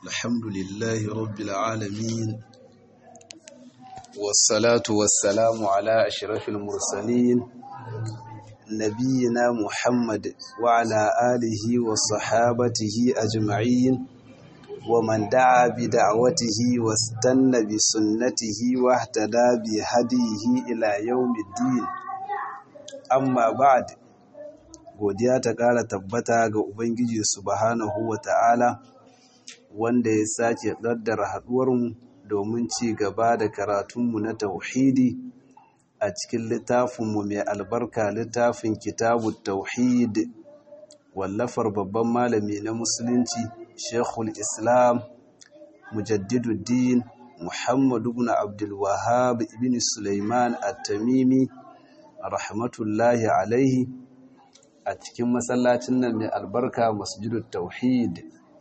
الحمد لله رب العالمين والصلاة والسلام على أشرف المرسلين نبينا محمد وعلى آله وصحابته أجمعين ومن دعا بدعوته واستنى بسنته واهتدى بهديه إلى يوم الدين أما بعد godiya ta ƙara tabbata ga Ubangiji subhanahu wa ta'ala wanda ya sake ƙaddara haɗuwarmu domin ci gaba da karatunmu na tauhidi a cikin littafinmu mai albarka littafin kitabut tauhid wallafar babban malami na musulunci Sheikhul Islam Mujaddiduddin Muhammad ibn Abdul Wahhab ibn Sulaiman At-Tamimi rahmatullahi alaihi a cikin masallacin nan mai albarka Masjidut Tauhid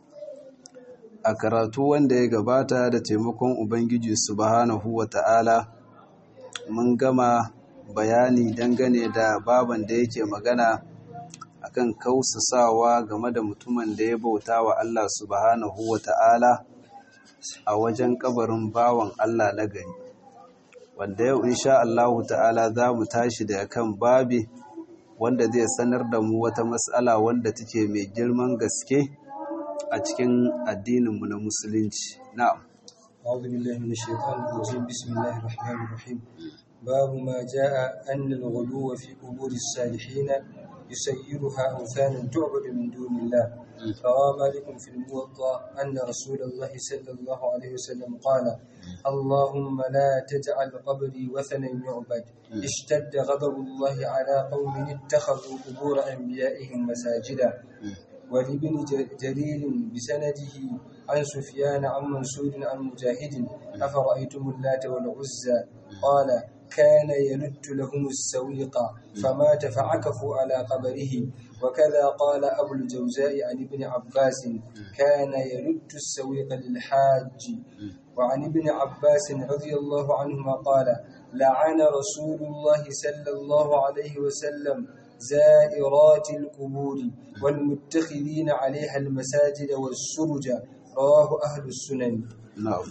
a karatu wanda ya gabata da taimakon Ubangiji subhanahu wata'ala mun gama bayani dangane da baban da yake magana akan kausasawa game da mutumin da ya bauta wa Allah subhanahu wata'ala a wajen kabarin bawan Allah na gari wanda yau insha Allah ta'ala za mu tashi da kan babi wanda zai sanar da mu wata matsala wanda take mai girman gaske a cikin addininmu na musulunci. Na'am. A'udhu billahi minash shaitanir rajim. Bismillahir rahmanir rahim. Babu ma jaa anna al-ghuluw fi quburi as-salihin yusayyiruha awthanan tu'badu min dunillah. Rawa Malik fi al-Muwatta anna Rasulullah sallallahu alayhi wasallam qala اللهم لا تجعل قبري وثنا يعبد اشتد غضب الله على قوم اتخذوا قبور أنبيائهم مساجدا ولابن جرير بسنده عن سفيان عن منصور عن مجاهد أفرأيتم اللات والعزى قال كان يلت لهم السويق فمات فعكفوا على قبره وكذا قال أبو الجوزاء عن ابن عباس كان يلت السويق للحاج وعن ابن عباس رضي الله عنهما قال لعن رسول الله صلى الله عليه وسلم زائرات القبور والمتخذين عليها المساجد والسرج رواه أهل السنن. نعم.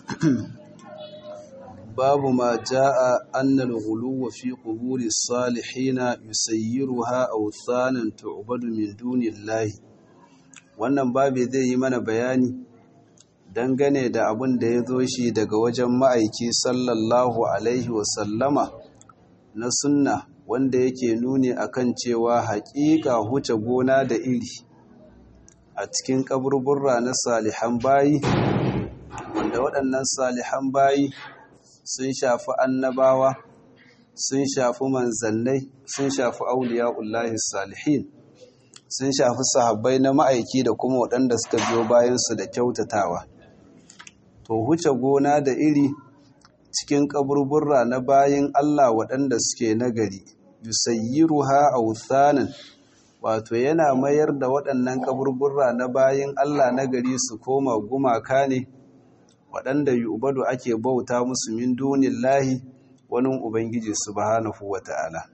باب ما جاء أن الغلو في قبور الصالحين يسيرها أوثانا تعبد من دون الله. wannan babu zai yi mana bayani dangane da abin da ya zo shi daga wajen ma'aiki sallallahu alaihi wasallama na sunna wanda yake nuni akan cewa haƙiƙa huce gona da iri a cikin kaburburra na salihan bayi wanda waɗannan salihan bayi sun shafi annabawa sun shafi manzannai sun shafi auliya'ullahi salihin sun shafi sahabbai na ma'aiki da kuma waɗanda suka biyo bayansu da kyautatawa to huce gona da iri cikin kaburburra na bayin Allah waɗanda suke nagari yusayyiruha awthanan wato yana mayar da waɗannan kaburburra na bayin Allah nagari su koma gumaka ne waɗanda yu'badu ake bauta musu min dunillahi wani ubangiji subhanahu wata'ala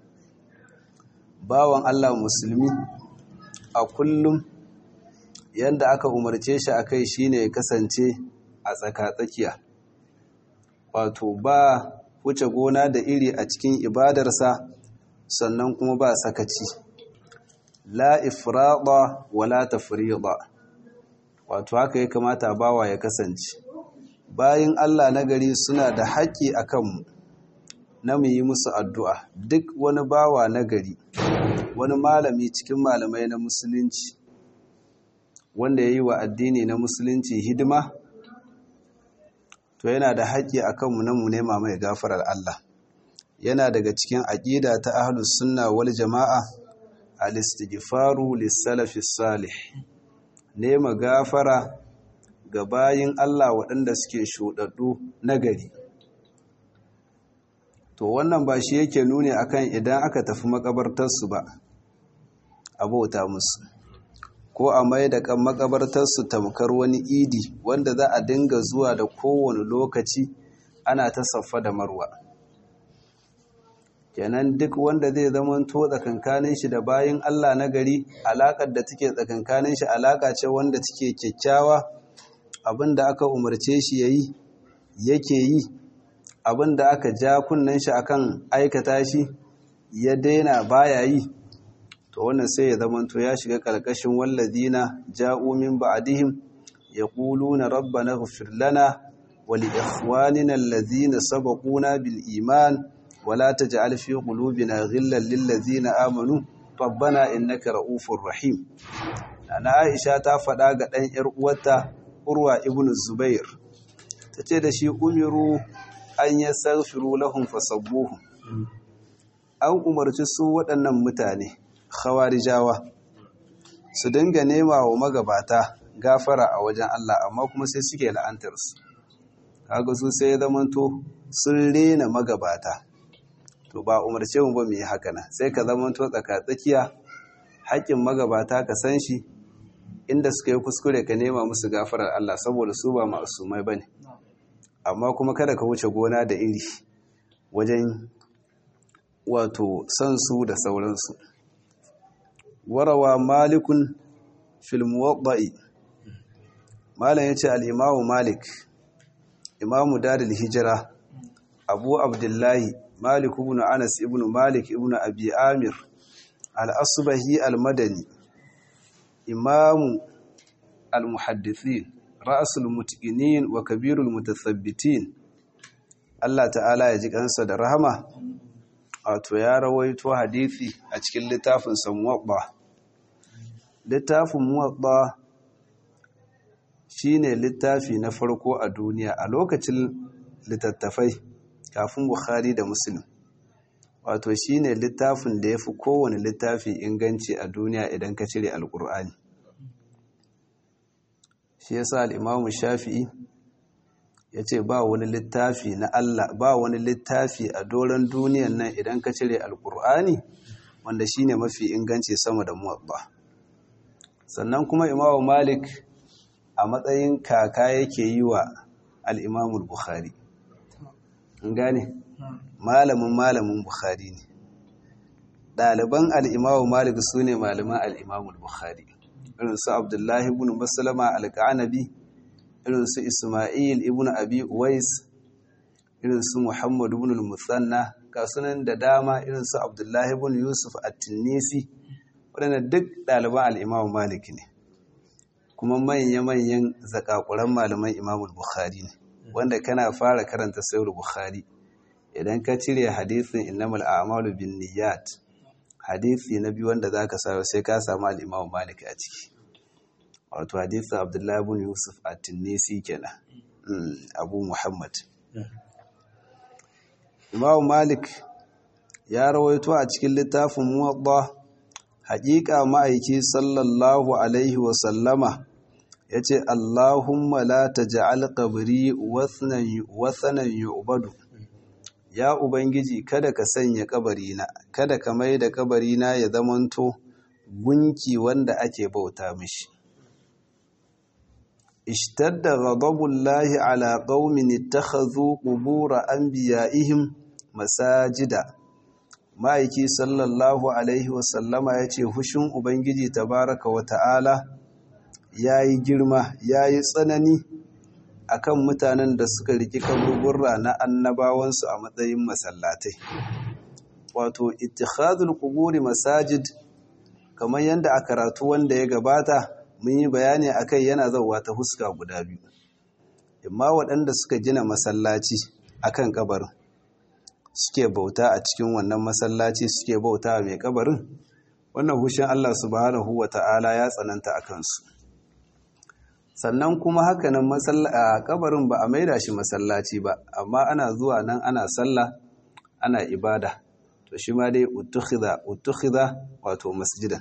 bawan Allah musulmi a kullum yanda aka umarce shi akai shine ya kasance a tsaka-tsakiya wato ba wuce gona da iri a cikin ibadarsa sannan kuma ba sakaci la ifrada wala tafrida wato haka ya kamata bawa ya kasance bayin Allah na gari suna da haƙƙi akan mu na mu yi musu addu'a duk wani bawa na gari wani malami cikin malamai na musulunci wanda ya yi wa addini na musulunci hidima to yana da haƙƙi a kanmu na mu nema mai gafarar Allah yana daga cikin aƙida ta ahlus sunna wal jama'a al-istighfaru lis-salafi salih nema gafara ga bayin Allah waɗanda suke shuɗaɗɗu nagari to wannan ba shi yake nuni akan idan aka tafi makabartarsu ba abota musu ko a mai da kan makabartarsu tamkar wani idi wanda za a dinga zuwa da kowane lokaci ana ta saffa da marwa kenan duk wanda zai zama to tsakankanin shi da bayin Allah na gari alakar da take tsakankanin shi alaka ce wanda take kyakkyawa abinda aka umarce shi yayi yake yi, abinda aka ja kunnen shi akan aikata shi ya daina baya yi, to wannan sai ya zamanto ya shiga karkashin walladina ja'u min ba'dihim yaquluna rabbana ighfir lana wa li ikhwanina alladhina sabaquna bil iman wa la taj'al fi qulubina ghillan lil ladzina amanu rabbana innaka ra'ufur rahim. Ana Aisha ta faɗa ga ɗan ‘yar uwarta Urwa ibn Zubair, ta ce da shi umiru an yi sarfiru lahun fasabbuhu. An umarci su waɗannan mutane, khawarijawa, su dinga nema wa magabata gafara a wajen Allah, amma kuma sai suke la'antarsu. Kaga su sai ya zamanto sun rena magabata. To ba umarce mu ba mu yi haka nan, sai ka zamanto tsaka-tsakiya, haƙƙin magabata ka san shi, inda suka yi kuskure ka nema musu gafarar Allah saboda su ba ma'asumai bane, amma kuma kada ka wuce gona da iri wajen wato san su da sauransu. Warawa malikun fil muwadda'i, malam yace al-imamu Malik, imamu darul hijra, Abu Abdullahi Malik ibn Anas ibn Malik ibn Abi Amir al-Asbahi al-Madani, imamu al-muhaddithin, ra'asul mutqinin wa kabirul mutathabbitin, Allah ta'ala ya ji kansa da rahama. Wato ya rawaito hadisi a cikin littafin sa Muwatta. Littafin Muwatta shine littafi na farko a duniya a lokacin littattafai kafin Bukhari da Muslim. Wato shine littafin da yafi kowane littafi inganci a duniya idan ka cire Alƙur'ani. Shi yasa al-Imam Shafi'i yace ba wani littafi na Allah, ba wani littafi a doron duniyan nan idan ka cire Alƙur'ani wanda shine mafi inganci sama da Muwatta. Sannan kuma Imam Malik a matsayin kaka yake yi wa al-Imam Bukhari. An gane? Malamin Bukhari ne. Ɗaliban al-Imam Malik sune malaman al-Imam Bukhari. Irin su Abdullahi ibn Maslama al-Qanabi, irin su Isma'il ibn Abi Uwais, irin su Muhammad ibn al-Musanna, kasunan da dama, irin su Abdullahi ibn Yusuf at-Tinnisi, waɗanda duk ɗaliban al-Imam Malik ne. Kuma manya-manyan zakakuran malaman Imam Bukhari ne, wanda kana fara karanta Sahih Bukhari idan ka cire hadisin innamal a'malu binniyat, hadisi na biyu wanda zaka sayo sai ka samu al-Imam Malik a ciki. Wato hadisin Abdullah ibn Yusuf at-Tinnisi kenan, Abu Muhammad. Imam Malik ya rawaito a cikin littafin Muwatta, haƙiƙa ma'aiki sallallahu alaihi wa sallama yace Allahumma la taj'al qabri wathanan yu'badu. Ya Ubangiji, kada ka sanya kabarina, kada ka mai da kabarina ya zamanto gunki wanda ake bauta mishi. Ishtadda ghadabullahi ala qaumin ittakhadhu qubur anbiya'ihim masajida. Ma'aiki sallallahu alaihi wasallama yace hushin Ubangiji tabaraka wa ta'ala yayi girma, yayi tsanani akan mutanen da suka riki kaburburra na annabawansu a matsayin masallatai. Wato ittikhadul quburi masajid, kamar yanda a karatu wanda ya gabata mun yi bayani akai, yana zauwa ta huska guda biyu. Imma waɗanda suka gina masallaci akan kabarin suke bauta a cikin wannan masallaci, suke bauta mai kabarin, wannan hushin Allah subhanahu wata'ala ya tsananta akan su. Sannan kuma hakanan kabarin ba a maida shi masallaci ba, amma ana zuwa nan ana sallah, ana ibada, to shi ma dai utukhidha wato masjidan.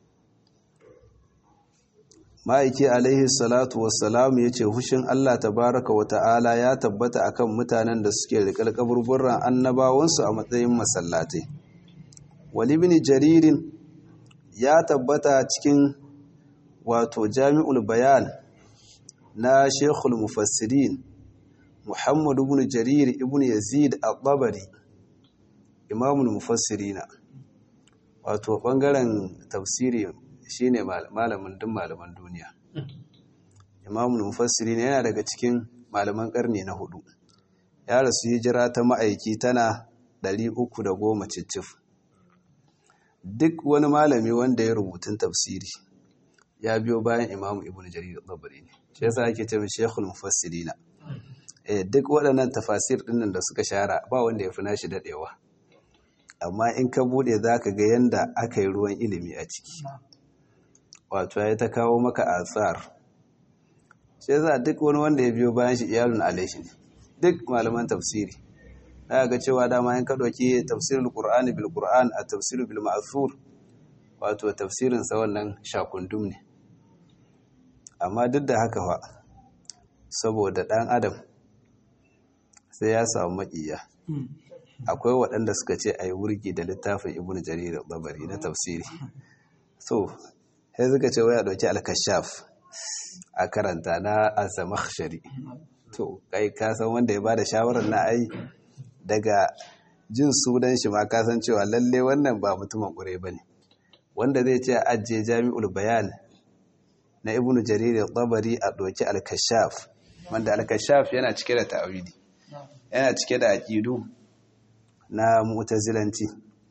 Ma'aiki alaihi salatu wassalamu yace hushin Allah tabaraka wa ta'ala ya tabbata akan mutanen da suke riƙar kaburburran annabawansu a matsayin masallatai. Wali ibn Jaririn ya tabbata cikin wato Jami'ul Bayan na Sheikhul Mufassirin Muhammad ibn Jarir ibn Yazid al-Tabari, Imamul Mufassirina, wato bangaren tafsiri shine malamin duk malaman duniya. imamul mufassirin yana daga cikin malaman karni na 4 ya rasu hijira ta ma'aiki tana 310 cicif. Duk wani malami wanda ya rubutun tafsiri ya biyo bayan imamu ibnu jarir al-tabari ne, shi yasa ake cewa shaykhul mufassirina. Duk waɗannan tafasir ɗinnan da suka shahara ba wanda ya fi nashi daɗewa, amma in ka buɗe za ka ga yanda aka yi ruwan ilimi a ciki, wato ya ta kawo maka asar. Shi yasa duk wani wanda ya biyo bayan shi iyalun alaihi ne, duk malaman tafsiri za ga cewa dama in ka ɗauki tafsirul qur'ani bil qur'an a tafsiru bil ma'thur, wato tafsirin sa wannan shakundum ne. Amma duk da haka fa saboda ɗan adam sai ya samu maƙiya. Akwai waɗanda suka ce a yi wurgi da littafin ibn jarir al-tabari na tafsiri, so sai suka ce waya ɗauki al-kashaf a karanta na az-zamakhshari. To kai ka san wanda ya bada shawarar na ai daga jin sunan shi ma ka san cewa lalle wannan ba mutumin ƙure bane, wanda zai ce ajiye jami'ul bayan na ibn jarir al-tabari a ɗauki al-kashaf, wanda al-kashaf yana cike da ta'awili, yana cike da aqidu na mu'tazilanci.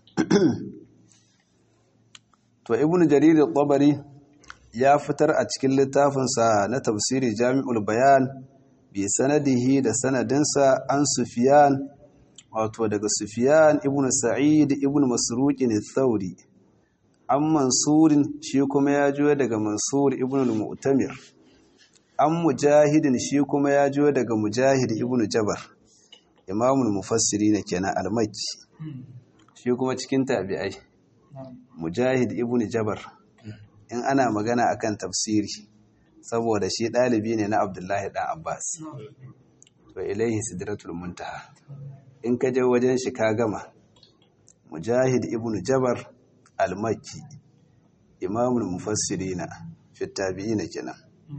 To ibnu jarir al-tabari ya fitar a cikin littafinsa na tafsiri jami'ul bayan bi sanadihi da sanadinsa an sufyan, wato daga sufyan ibnu sa'id ibnu masruq al-thawri, an mansurin shi kuma ya juya daga mansur ibnu al-mu'tamir, an mujahidin shi kuma ya juya daga mujahid ibnu jabar, imamul mufassirin kenan al-makki, shi kuma cikin tabi'ai mujahid ibn jabar. In ana magana akan tafsiri, saboda shi dalibi ne na abdullahi dan abbas, to ilaihi sidratul muntaha, in ka je wajen shi ka gama. Mujahid ibn jabar al-makki, imamul mufassirin fi tabi'in kenan.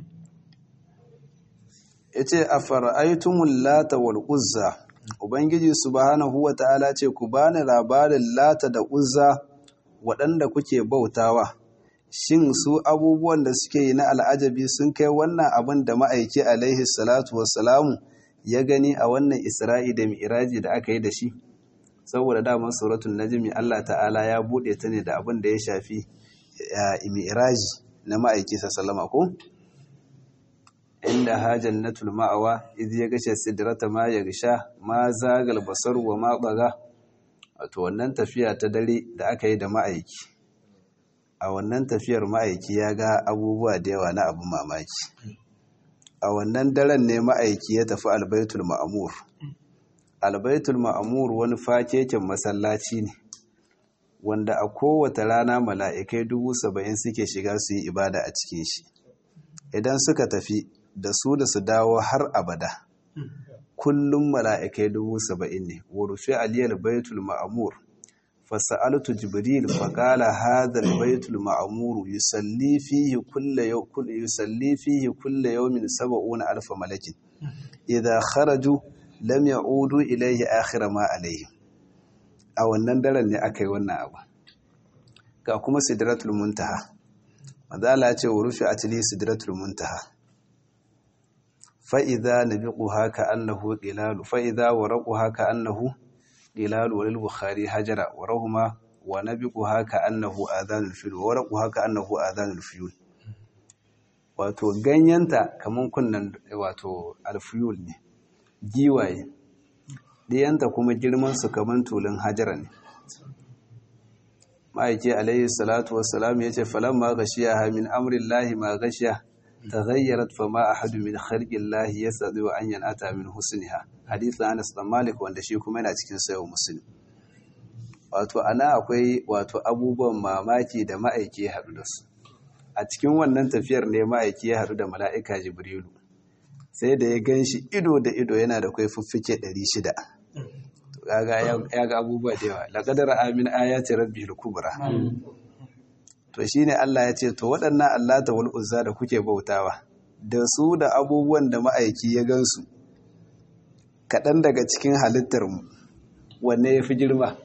Yace afara'aytumul lata wal uzza, Ubangiji subhanahu wa ta'ala ce ku bani labarin lata da uzza waɗanda kuke bautawa, shin su abubuwan da suke yi na al'ajabi sun kai wannan abin da ma'aiki alaihi salatu wassalamu ya gani a wannan Isra'i da Mi'raji da aka yi da shi? Saboda damar suratul Najmi Allah ta'ala ya buɗe ta ne da abin da ya shafi Mi'raji na ma'aiki sallama ko? Inda ha jannatul ma'awa idh yaghsha sidrata ma yaghsha ma zagal basar wa ma baga. Wato wannan tafiya ta dare da aka yi da ma'aiki, a wannan tafiyar ma'aiki ya ga abubuwa da yawa na abin mamaki. A wannan daren ne ma'aiki ya tafi albaitul ma'amur. Albaitul ma'amur wani fakeken masallaci ne wanda a kowace rana mala'ikai 70,000 suke shiga su yi ibada a cikin shi. Idan suka tafi da su da su dawo har abada, kullum mala'ikai 70,000 ne. Wurufi aliyar baitul ma'amur, fasa'altu jibril faƙala hadar baitul ma'amuru yusalli fihi kulle yawmin 70,000 malakin, idha kharaju lam ya'udu ilayhi akhira ma alayhi. A wannan daren ne aka yi wannan abu. Ga kuma sidratul muntaha, madala ce wurufi atili sidratul muntaha, fa'iza na biƙu haka annahu ƙilalu, fa'iza wa raƙu haka annahu ƙilalu walil Bukhari hajara wa rahuma wa na biƙu haka annahu azanul filu wa raƙu haka annahu azanul filu. Wato ganyenta kamar kunnan wato alfiyul ne, giwaye, ɗiyanta kuma girmansu kamar tulun hajara ne. Ma'aiki alaihi salatu wassalam ya ce falon ma gashiya hamin amurin lahi ma gashiya تغيرت فما أحد من خلق الله يستطيع أن ينأتى من حسنها. حديث أنس بن مالك wanda shi kuma yana cikin sayo Muslim. Wato ana akwai wato abubuwan mamaki da ma'aiki ya haɗu da su. A cikin wannan tafiyar ne ma'aiki ya haɗu da mala'ika Jibrilu. Sai da ya ganshi ido da ido yana da kai fuffike 600. To kaga ya ga abubuwa da yawa. Laqad ra'a min ayati rabbil kubra. To shi ne Allah ya ce, to waɗannan Allata wal Uzza da kuke bautawa, da su da abubuwan da ma'aiki ya gansu, kaɗan daga cikin halittarmu, wanne ya fi girma?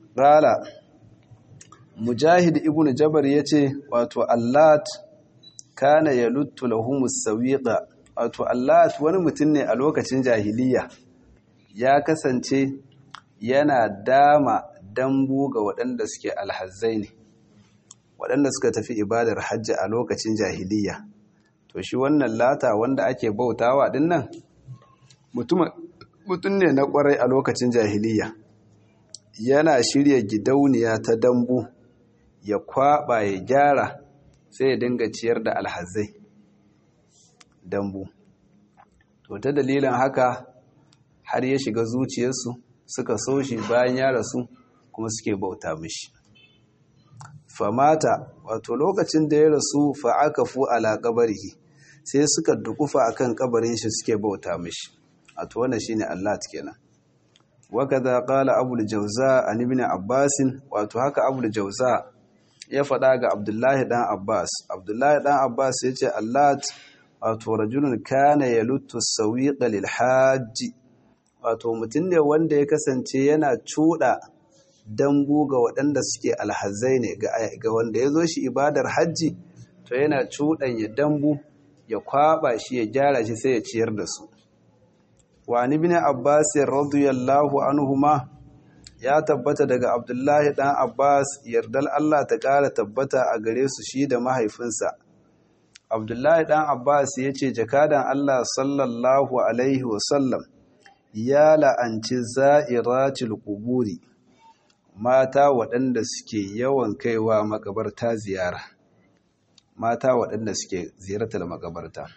Rala, Mujahid ibn Jabar ya ce, wato Allat kana yaluttu lahumus sawiqa wato Allat wani mutum ne a lokacin jahiliya ya kasance yana dama dambu ga waɗanda suke alhazzai ne waɗanda suka tafi ibadar hajji a lokacin jahiliya to shi wannan Lata wanda ake bautawa dinnan mutum ne na ƙwarai a lokacin jahiliya yana shirya gidauniya ta dambu ya kwaba ya gyara sai ya dinga ciyar da alhazai dambu to ta dalilin haka har ya shiga zuciyarsu suka so shi bayan ya rasu kuma suke bauta mishi famata wato lokacin da ya rasu fa'akafu ala qabrihi sai suka dukufa akan kabarin shi suke bauta mishi wato wannan shine Allah kenan wakaza qala abul jawza an ibn abbas wato haka abul jawza ya faɗa ga abdullahi dan abbas yace Allah wato rajulun kana yaluttu sawiqa lil hajj wato mutum ne wanda ya kasance yana cuda dambu ga waɗanda suke alhazai ne ga wanda ya zo shi ibadar hajji to yana cuɗanya dambu ya kwaba shi ya gyara shi sai ya ciyar da su wa ibn abbas radiyallahu anhuma ya tabbata daga abdullahi dan abbas yardal Allah ta ƙara tabbata a gare su shi da mahaifinsa abdullahi dan abbas yace jakadan Allah sallallahu alaihi wasallam ya la'anci za'iratul quburi mata waɗanda suke yawan kaiwa makabarta ziyara mata waɗanda suke ziyartar makabarta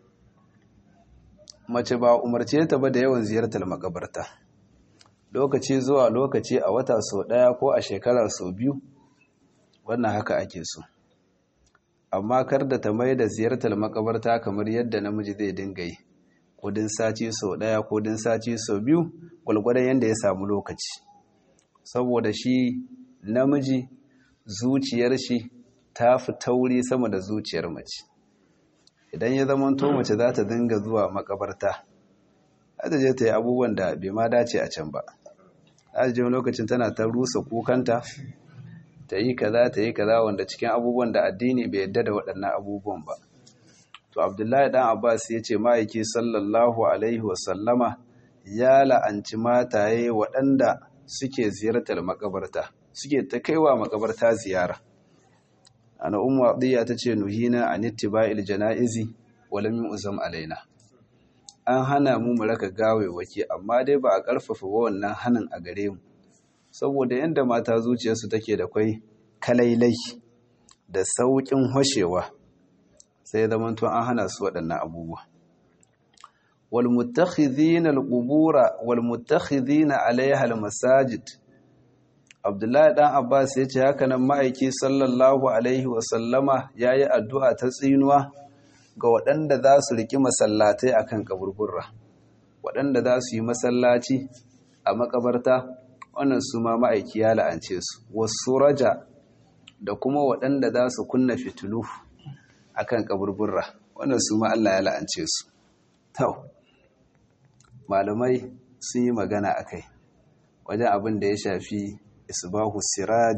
mace ba umarce ta ba da yawan ziyartar makabarta lokaci zuwa lokaci a wata sau ɗaya ko a shekara sau biyu wannan haka ake so amma kar da ta mai da ziyartar makabarta kamar yadda namiji zai dinga yi kudin sati sau ɗaya kudin sati sau biyu gwalgwadon yadda ya samu lokaci saboda shi namiji zuciyar shi ta fi tauri sama da zuciyar mace idan ya zama to mace za ta dinga zuwa makabarta ta je ta yi abubuwan da bai ma dace a can ba a je lokacin tana ta rusa kukanta ta yi kaza wanda cikin abubuwan da addini bai yadda da waɗannan abubuwan ba to abdullahi dan abbas ya ce ma'aiki sallallahu alaihi wasallama ya la'anci mataye waɗanda suke ziyartar makabarta suke ta kaiwa makabarta ziyara ana ummu adiya tace nuhina an ittiba'il janaizi wa lam yu'zam alaina an hana mu raka gawewaki amma dai ba a karfafa wannan hanin a gare mu saboda yanda mata zuciyarsu take da kai kalailai da saukin hoshewa sai zaman to an hana su waɗannan abubuwa wal muttakhidhina al qubura wal muttakhidhina alaiha al masajid Abdullahi dan Abbas ya ce haka nan ma'aiki sallallahu alaihi wasallama ya yi addu'a ta tsinuwa ga waɗanda za su riƙi masallatai a kan kaburburra waɗanda za su yi masallaci a makabarta wannan su ma ma'aiki ya la'ance su wasu raja da kuma waɗanda za su kunna fitilu a kan kaburburra wannan su ma Allah ya la'ance su tau malamai sun yi magana a kai wajen abin da ya shafi isbahu siraj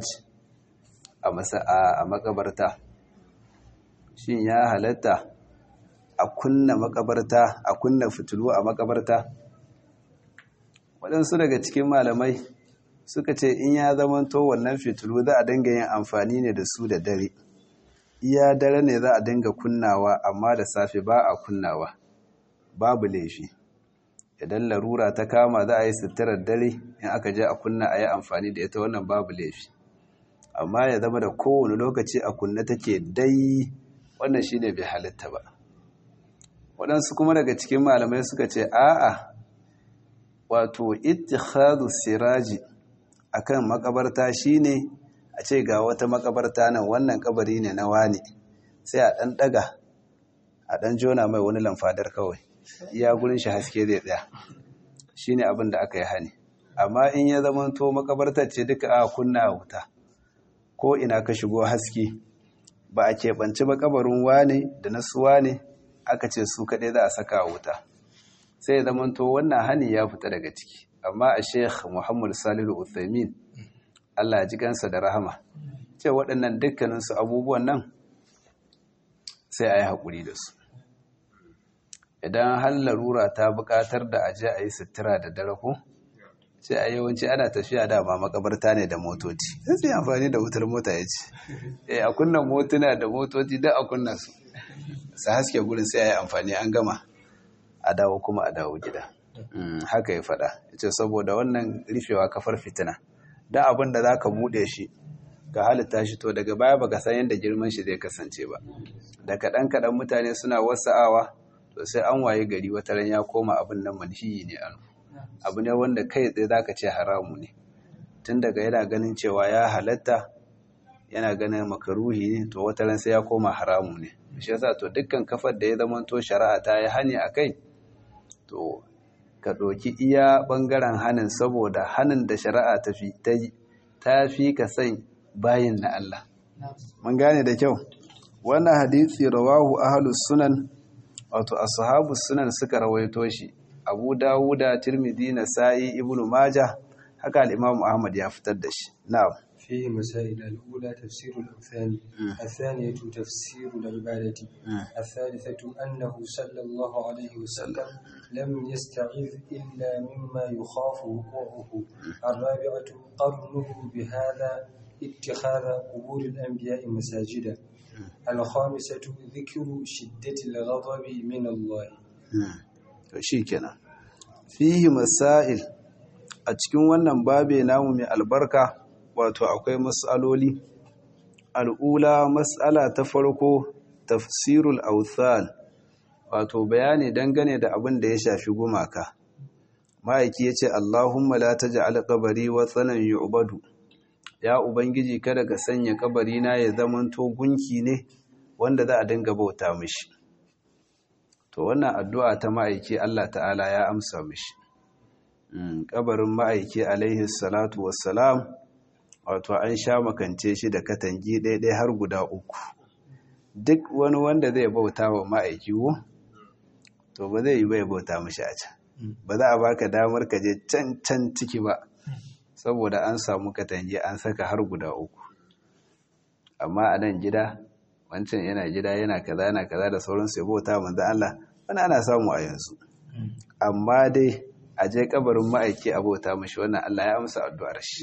a makabarta shin ya halatta a kunna makabarta a kunna fitilu a makabarta waɗansu daga cikin malamai suka ce in ya zamanto wannan fitilu za a dinga yin amfani ne da su da dare iya dare ne za a dinga kunnawa amma da safe ba a kunnawa babu laifi idan larura ta kama za a yi sitirar dare in aka je a kunna a yi amfani da ita wannan babu laifi amma ya zama da kowane lokaci a kunna take dai wannan shi ne bai halitta ba waɗansu kuma daga cikin malamai suka ce a'a wato ittikhadu siraji akan makabarta shine a ce ga wata makabarta nan wannan kabari ne na wani sai a ɗan ɗaga a ɗan jona mai wani lamfadar kawai iya gurin shi haske zai tsaya shine abin da aka yi hani amma in ya zamanto makabartar ce duka a kunna wuta ko ina ka shigo haske ba a keɓance ba kabarin wane da na suwa ne aka ce su kaɗai za a saka wuta sai ya zamanto wannan hani ya fita daga ciki amma a sheikh muhammad salihu uthaymin Allah ji kansa da rahama ce waɗannan dukkaninsu abubuwan nan sai a yi haƙuri da su. Idan har larura ta buƙatar da aje a yi sutura da dare ko sai a yawanci ana tafiya dama makabarta ne da motoci sai amfani da wutar mota ya ce a kunna motuna da motoci da a kunna su haske gurin sai a yi amfani an gama a dawo kuma a dawo gida. Haka ya faɗa ya ce saboda wannan rufewa kafar fitina da abin da za ka buɗe shi ka halitta shi to daga baya baka san yadda girman shi zai kasance ba da kaɗan mutane suna wasa'awa to sai an waye gari wata ran ya koma abin nan manhiyi ne abu ne wanda kai tsaye zaka ce haramu ne tun daga yana ganin cewa ya halatta yana ganin makaruhi ne to wata ran sai ya koma haramu ne shi yasa to dukkan kafar da ya zama to shari'a ta yi hani akai to ka ɗauki iya ɓangaren hanin saboda hanin da shari'a ta fi ka san bayin na Allah. Mun gane da kyau wannan hadisi rawahu ahlus sunan wato ashabus sunan suka rawaito shi Abu Dawuda, Tirmidhi, Nasa'i, Ibn Majah haka al-Imam Ahmad ya fitar da shi. Na'am. فيه مسائل الأولى تفسير الأوثان الثانية تفسير العبادة الثالثة أنه صلى الله عليه وسلم لم يستعذ إلا مما يخاف وقوعه الرابعة قرنه بهذا اتخاذ قبور الأنبياء مساجدا الخامسة ذكر شدة الغضب من الله شيكنا فيه مسائل a cikin wannan babe namu mai albarka wato akwai mas'aloli al'ula mas'ala ta farko tafsirul awthan wato bayani dangane da abin da ya shafi gumaka ma'aiki yace Allahumma la taj'al qabri wathanan yu'badu ya ubangiji kada ka sanya kabari na ya zamanto gunki ne wanda za a dinga bauta mishi to wannan addu'a ta ma'aiki Allah ta'ala ya amsa mishi kabarin ma'aiki alaihi salatu wassalam wato an sha makance shi da katangi ɗaiɗai har guda 3 duk wani wanda zai bauta wa ma'aiki to ba zai yi bai bauta mishi a can ba za a baka damar ka je can ciki ba saboda an samu katangi an saka har guda 3 amma a nan gida wancan yana gida yana kaza da sauransu ya bauta manzo Allah wani ana samu a yanzu amma dai a je kabarin ma'aiki a bauta mashi wannan Allah ya amsa addu'ar shi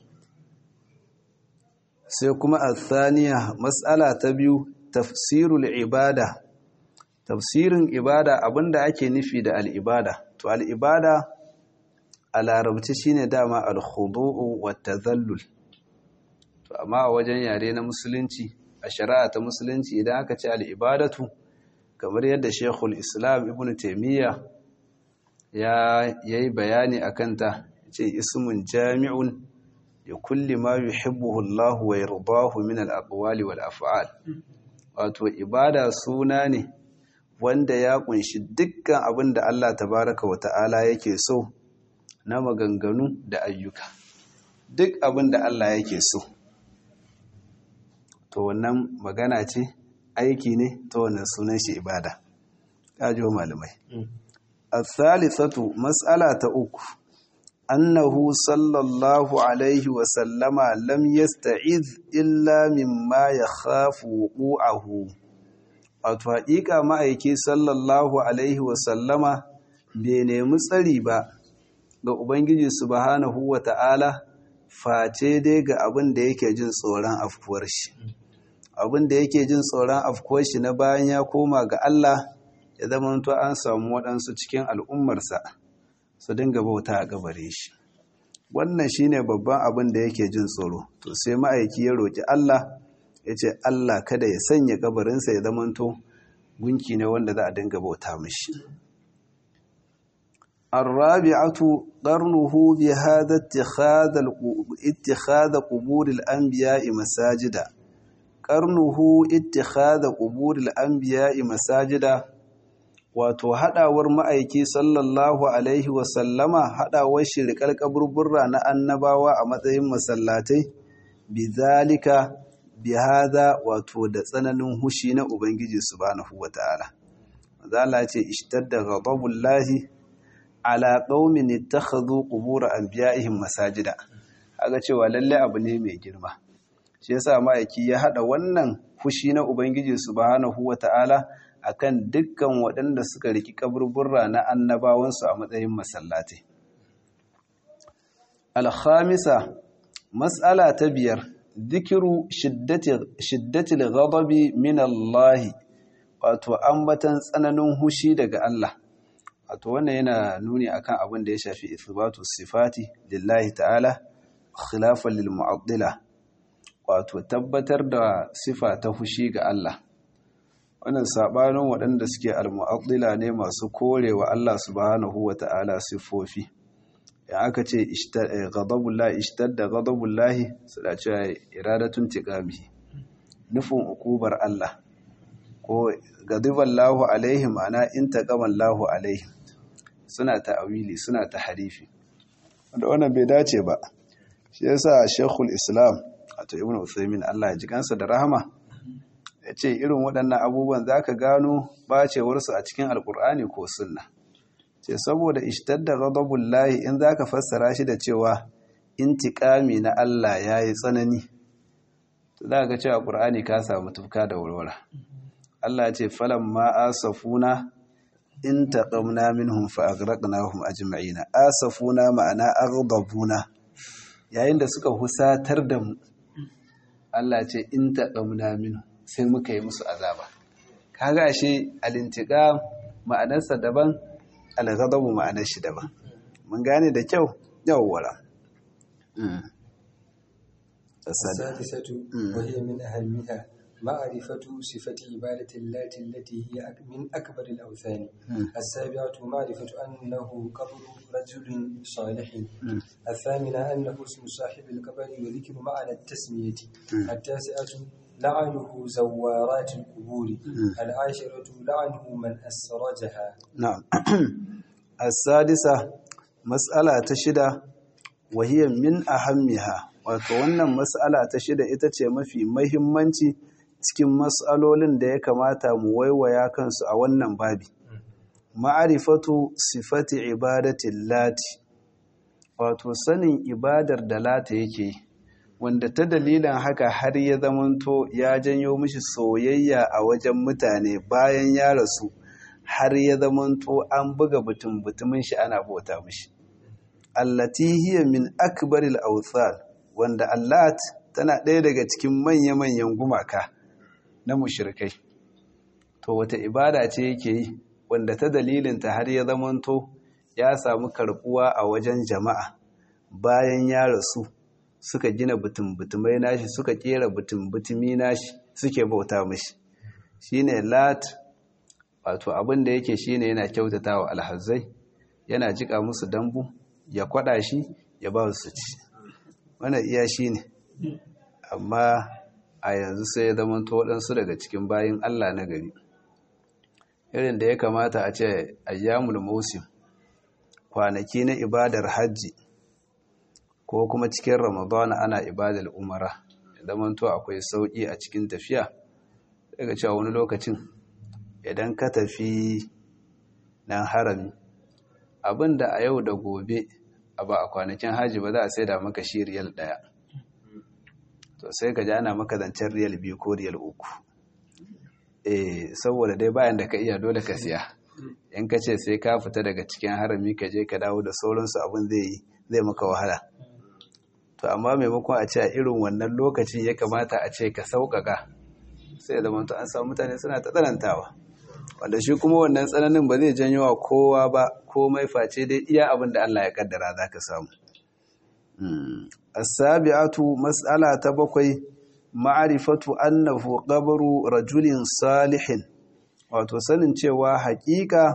sai kuma al-thaniya mas'ala ta biyu tafsirul ibada tafsirin ibada abinda ake nufi da al-ibada to al-ibada a larabci shine dama al-khudu'u wat-tadhallul to amma a wajen yare na musulunci a shari'a ta musulunci idan aka ce al-ibadatu kamar yadda Sheikhul Islam Ibn Taymiyyah ya yi bayani akan ta ce ismun jami'un da kulli ma yuhibbuhu Allah wa yardahu min al-aqwali wal af'al wato ibada suna ne wanda ya kunshi dukkan abin da Allah tabaraka wa ta'ala yake so na maganganu da ayyuka duk abin da Allah yake so to wannan magana ce aiki ne to wannan sunan shi ibada kajo malamai al-thalithatu mas'ala ta 3 annahu sallallahu alaihi wa sallama lam yasta'iz illa mimma yakhafu wuqu'ahu wato haƙiƙa ma'aiki sallallahu alaihi wa sallama bai nemi tsari ba ga ubangiji subhanahu wa ta'ala face dai ga abin da yake jin tsoron afkuwar shi abin da yake jin tsoron afkuwar shi na bayan ya koma ga Allah ya zama to an samu waɗansu cikin al'ummarsa su dinga bauta a gabare shi wannan shine babban abin da yake jin tsoro to sai ma'aiki ya roki Allah ya ce Allah kada ya sanya kabarinsa ya zama to gunki ne wanda za a dinga bauta mishi الرابعة قرنه بهذا اتخاذ قبور الأنبياء مساجدا قرنه اتخاذ قبور الأنبياء مساجدا wato haɗawar ma'aiki sallallahu alaihi wasallama haɗawar shirikar kaburburra na annabawa a matsayin masallatai bizalika bihada wato da tsananin hushi na ubangiji subhanahu wataala mazala ce ishtadda ghadabullahi ala qaumin ittakhadhu qubur anbiya'ihim masajida kaga cewa lalle abu ne mai girma shi yasa ma'aiki ya hada wannan fushi na ubangiji subhanahu wata'ala akan dukkan waɗanda suka riki kaburburra na annabawansu a matsayin masallatai. Al-khamisa mas'ala ta biyar zikiru shiddatil ghadabi min Allah, wato ambatan tsananin hushi daga Allah. Wato wannan yana nuni akan abin da ya shafi ithbatu sifati lillahi ta'ala khilafan lil mu'attila, wato tabbatar da sifa ta hushi ga Allah. Wannan sabanin waɗanda suke al-mu'attila ne masu korewa Allah subhanahu wata'ala sifofi. Ya aka ce ghadabullahi ishtadda ghadabullahi suna cewa iradatun tiqamihi, nufin ukubar Allah, ko ghadiballahu alaihim ana intaqamallahu alaihim, suna ta'awili suna tahrifi, wanda wannan bai dace ba. Shi yasa Sheikhul Islam wato Ibn Uthaymeen Allah ya ji kansa da rahama ya ce irin waɗannan abubuwan zaka gano bacewarsu a cikin Alƙur'ani ko sunna. Ce saboda ishtadda ghadabullahi in zaka fassara shi da cewa intiqami na Allah yayi tsanani, to zaka ga cewa Qur'ani ka samu tufka da warwara. Allah ya ce falamma asafuna intaqamna minhum fa aghraqnahum ajma'ina. Asafuna ma'ana aghdabuna, yayin da suka husatar da mu, Allah ya ce intaqamna minhum, sai muka yi musu azaba. Kaga ashe al-intiqam ma'anarsa daban, al-ghadabu ma'anar shi daban. Mun gane da kyau? Yawwara. السادسة وهي من أهمها معرفة صفة عبادة اللات التي هي من أكبر الأوثان. السابعة معرفة أنه قبر رجل صالح. الثامنة أنه اسم صاحب القبر وذكر معنى التسمية. التاسعة لعنه زوارات القبور. العاشرة لعنه من أسرجها. نعم. السادسة مسألة تشدة وهي من أهمها. Wato wannan mas'ala ta shida ita ce mafi mahimmanci cikin mas'alolin da ya kamata mu waiwaya kansu a wannan babi. Ma'arifatu sifati ibadatin lati, wato sanin ibadar da lata yake, wanda ta dalilin haka har ya zamanto ya janyo mishi soyayya a wajen mutane bayan ya rasu, har ya zamanto an buga butumin shi ana bauta mishi. Allati hiya min akbaril awthal, wanda Allat tana ɗaya daga cikin manya-manyan gumaka na mushrikai. To wata ibada ce yake yi wanda ta dalilinta har ya zamanto ya samu karbuwa a wajen jama'a bayan ya rasu, suka gina butumbutumai nashi, suka kera butumbutumi nashi, suke bauta mishi. Shine Lat, wato abin da yake shine yana kyautatawa alhazzai, yana jika musu dambu, ya kwada shi, ya ba su ci. Wannan iya shi ne, amma a yanzu sai ya zama waɗansu daga cikin bayin Allah na gari, irin da ya kamata a ce ayyamul musim, kwanaki na ibadar hajji ko kuma cikin ramadana ana ibadar umara, ya zama akwai sauƙi a cikin tafiya. Daga cewa wani lokacin idan ka tafi nan harami, abinda a yau da gobe ba a kwanakin haji ba za a sai da maka shi riyal 1, to sai ka ji ana maka zancen riyal 2 ko riyal 3. Saboda dai bayan da ka iya dole ka siya, in ka ce sai ka fita daga cikin harami ka je ka dawo da sauransu, abin zai maka wahala. To amma maimakon a ce a irin wannan lokacin ya kamata a ce ka sauƙaƙa, sai da manto an samu mutane suna ta tsanantawa, wanda shi kuma wannan tsananin ba zai janyo wa kowa ba komai face dai iya abin da Allah ya kaddara za ka samu. As-sabi'atu mas'ala ta 7 ma'rifatu annahu qabru rajulin salihin, wato sanin cewa haƙiƙa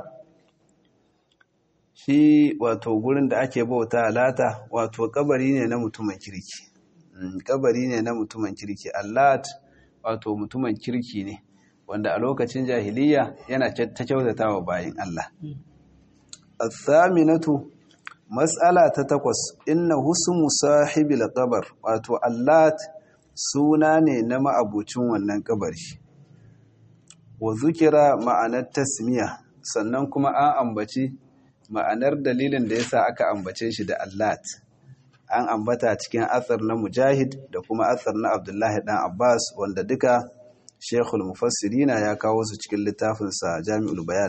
shi wato gurin da ake bauta Lata wato kabari ne na mutumin kirki. Kabari ne na mutumin kirki. Allat wato mutumin kirki ne, wanda a lokacin jahiliya yana ta kyautata wa bayin Allah. Al-thaminatu mas'ala ta 8 inna husmu sahibil qabr, wato Allat suna ne na ma'abucin wannan kabari. Wa zukira ma'anar tasmiya, sannan kuma an ambaci ma'anar dalilin da yasa aka ambace shi da Allat. an ambata cikin athar na Mujahid da kuma athar na Abdullahi dan Abbas wanda duka Sheikhul Mufassirina ya kawo su cikin littafinsa Jami'ul Bayan.